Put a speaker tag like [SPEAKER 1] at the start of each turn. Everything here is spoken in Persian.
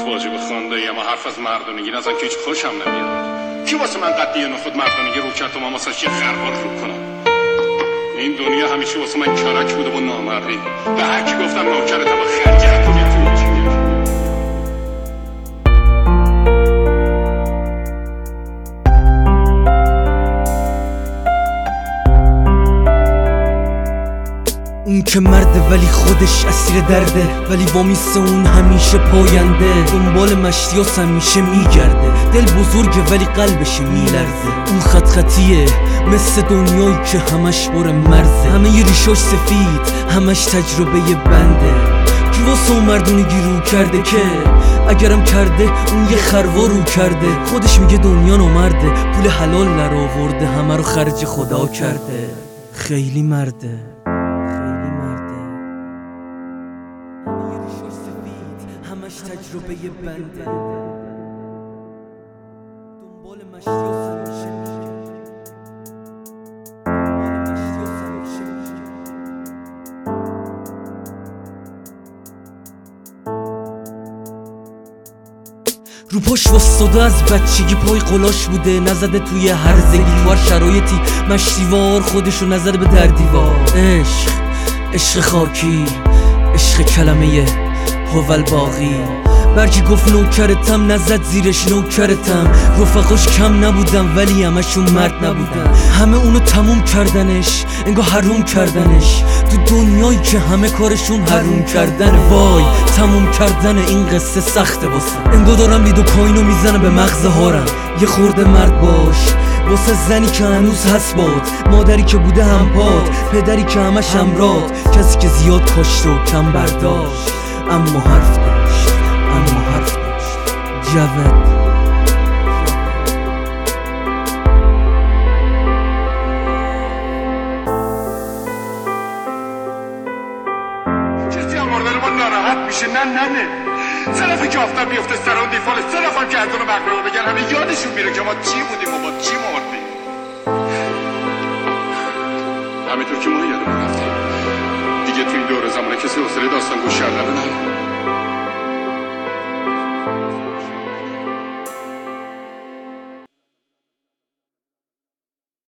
[SPEAKER 1] واجب خانده اما حرف از مردونگی نزن که هیچ خوشم نمیاد. کی واسه من قدیه نخود مردونگی رو کرد و من واسه یه خربار رو کنم؟ این دنیا همیشه واسه من کرک بوده و نامردی. به هر کی گفتم نوکرتم و خرجه حکومیت رو میشه.
[SPEAKER 2] اون که مرده ولی خودش اسیر درده، ولی وامیسته اون همیشه پاینده. دنبال مشتیاس همیشه میگرده، دل بزرگه ولی قلبش میلرزه. اون خط خطیه مثل دنیایی که همش بر مرزه، همه ی ریشاش سفید همش تجربه بنده. کی واسه اون مردونگی رو کرده که اگرم کرده اون یه خروار رو کرده. خودش میگه دنیا نامرده، پول حلال نرآورده، همه رو خرج خدا کرده. خیلی مرده، همش تجربه بنده. دنبال مشتیاس همیشه میگه، دنبال مشتیاس همیشه میگه. رو پاش واسطاده از بچگی، پای قلاش بوده نزده توی هرزگی. تو هر شرایطی مشتیوار خودشو نزده به در دیوار. عشق خاکی، عشق کلمه هوال باقی. برگی گفت نوکرتم نزد زیرش نوکرتم. رفقاش کم نبودم ولی همشون مرد نبودن. همه اونو تموم کردنش، انگار حروم کردنش. تو دنیایی که همه کارشون حروم کردن. وای تموم کردن این قصه سخته واسم. انگار دارم لیدو کاینو میزنه به مغز هارم. یه خورده مرد باش واسه زنی که هنوز هست باد، مادری که بوده همپاد، پدری که همش همراد، کسی که زیاد کاشته و کم برداشت اما حرف داشت، اما حرف داشت. جواد
[SPEAKER 1] کسی هم مردن ما ناراحت میشه نه سه نفر که آفتاب بیفته سر اون دیفال، سه نفر که از اونو مقبره بگن همه یادشون میره که ما چی بودیم و با چی مردیم. همینطور که ما یادمون رفتیم دیگه تو این دور زمانه کسی حوصله داستان گوش کردن